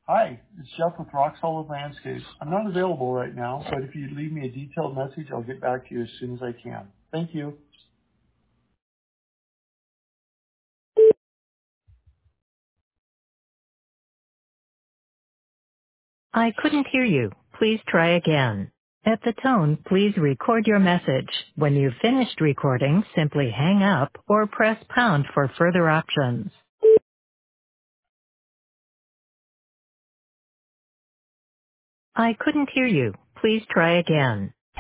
Hi, it's Jeff with Rock Solid Landscapes. I'm not available right now, but if you leave me a detailed message, I'll get back to you as soon as I can. Thank you. I couldn't hear you. Please try again. At the tone, please record your message. When you've finished recording, simply hang up or press pound for further options. I couldn't hear you. Please try again.